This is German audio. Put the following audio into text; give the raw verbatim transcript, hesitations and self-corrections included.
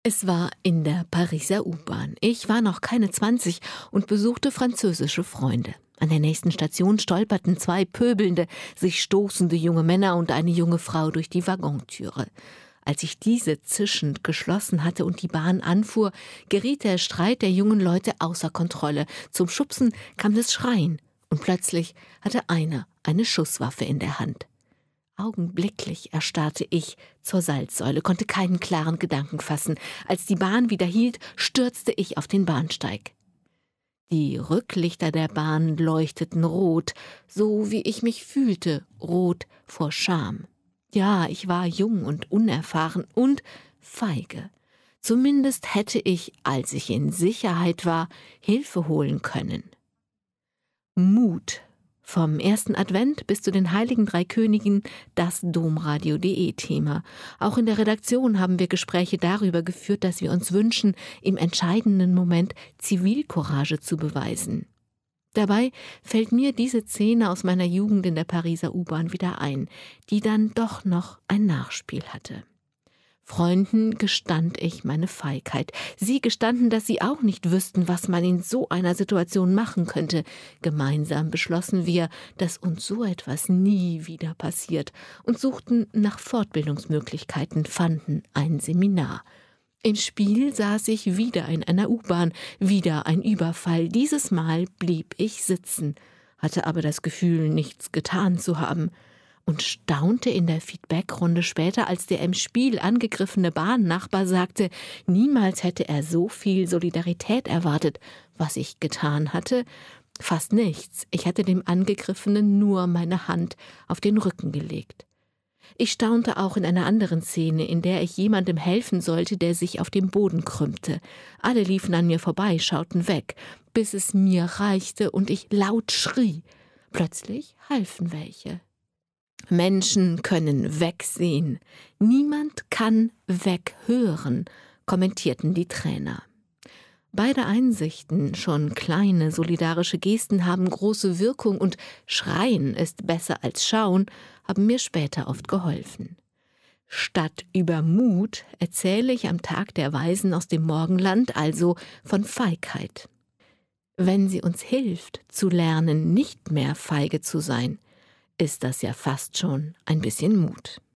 Es war in der Pariser U-Bahn. Ich war noch keine zwanzig und besuchte französische Freunde. An der nächsten Station stolperten zwei pöbelnde, sich stoßende junge Männer und eine junge Frau durch die Waggontüre. Als ich diese zischend geschlossen hatte und die Bahn anfuhr, geriet der Streit der jungen Leute außer Kontrolle. Zum Schubsen kam das Schreien und plötzlich hatte einer eine Schusswaffe in der Hand. Augenblicklich erstarrte ich zur Salzsäule, konnte keinen klaren Gedanken fassen. Als die Bahn wieder hielt, stürzte ich auf den Bahnsteig. Die Rücklichter der Bahn leuchteten rot, so wie ich mich fühlte, rot vor Scham. Ja, ich war jung und unerfahren und feige. Zumindest hätte ich, als ich in Sicherheit war, Hilfe holen können. Mut. Vom ersten Advent bis zu den Heiligen Drei Königen, das Domradio punkt de Thema. Auch in der Redaktion haben wir Gespräche darüber geführt, dass wir uns wünschen, im entscheidenden Moment Zivilcourage zu beweisen. Dabei fällt mir diese Szene aus meiner Jugend in der Pariser U-Bahn wieder ein, die dann doch noch ein Nachspiel hatte. Freunden gestand ich meine Feigheit. Sie gestanden, dass sie auch nicht wüssten, was man in so einer Situation machen könnte. Gemeinsam beschlossen wir, dass uns so etwas nie wieder passiert und suchten nach Fortbildungsmöglichkeiten, fanden ein Seminar. Im Spiel saß ich wieder in einer U-Bahn, wieder ein Überfall. Dieses Mal blieb ich sitzen, hatte aber das Gefühl, nichts getan zu haben. Und staunte in der Feedbackrunde später, als der im Spiel angegriffene Bahnnachbar sagte, niemals hätte er so viel Solidarität erwartet. Was ich getan hatte? Fast nichts. Ich hatte dem Angegriffenen nur meine Hand auf den Rücken gelegt. Ich staunte auch in einer anderen Szene, in der ich jemandem helfen sollte, der sich auf dem Boden krümmte. Alle liefen an mir vorbei, schauten weg, bis es mir reichte und ich laut schrie. Plötzlich halfen welche. Menschen können wegsehen, niemand kann weghören, kommentierten die Trainer. Beide Einsichten, schon kleine solidarische Gesten haben große Wirkung und Schreien ist besser als Schauen, haben mir später oft geholfen. Statt über Mut erzähle ich am Tag der Weisen aus dem Morgenland also von Feigheit. Wenn sie uns hilft, zu lernen, nicht mehr feige zu sein, ist das ja fast schon ein bisschen Mut.